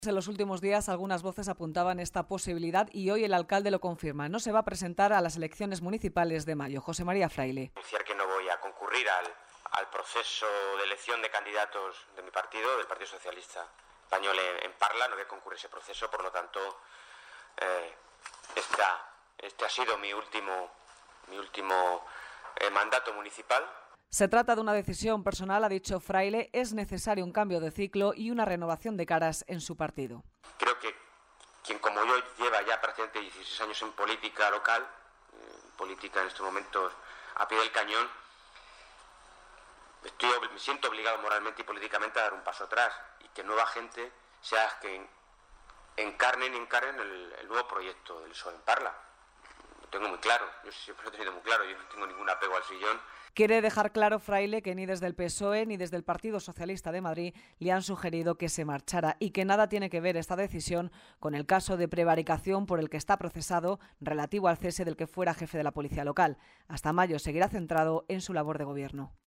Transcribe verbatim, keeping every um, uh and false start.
En los últimos días algunas voces apuntaban esta posibilidad y hoy el alcalde lo confirma. No se va a presentar a las elecciones municipales de mayo. José María Fraile. Anunciar que no voy a concurrir al, al proceso de elección de candidatos de mi partido, del Partido Socialista Español en, en Parla. No voy a concurrir ese proceso, por lo tanto, eh, esta, este ha sido mi último, mi último eh, mandato municipal. Se trata de una decisión personal, ha dicho Fraile. Es necesario un cambio de ciclo y una renovación de caras en su partido. Creo que quien como yo lleva ya prácticamente dieciséis años en política local, en política en estos momentos a pie del cañón, estoy, me siento obligado moralmente y políticamente a dar un paso atrás y que nueva gente sea que encarnen y encarnen el, el nuevo proyecto del P S O E en Parla. Lo tengo muy claro, yo siempre lo he tenido muy claro, yo no tengo ningún apego al sillón. Quiere dejar claro Fraile que ni desde el P S O E ni desde el Partido Socialista de Madrid le han sugerido que se marchara y que nada tiene que ver esta decisión con el caso de prevaricación por el que está procesado relativo al cese del que fuera jefe de la policía local. Hasta mayo seguirá centrado en su labor de gobierno.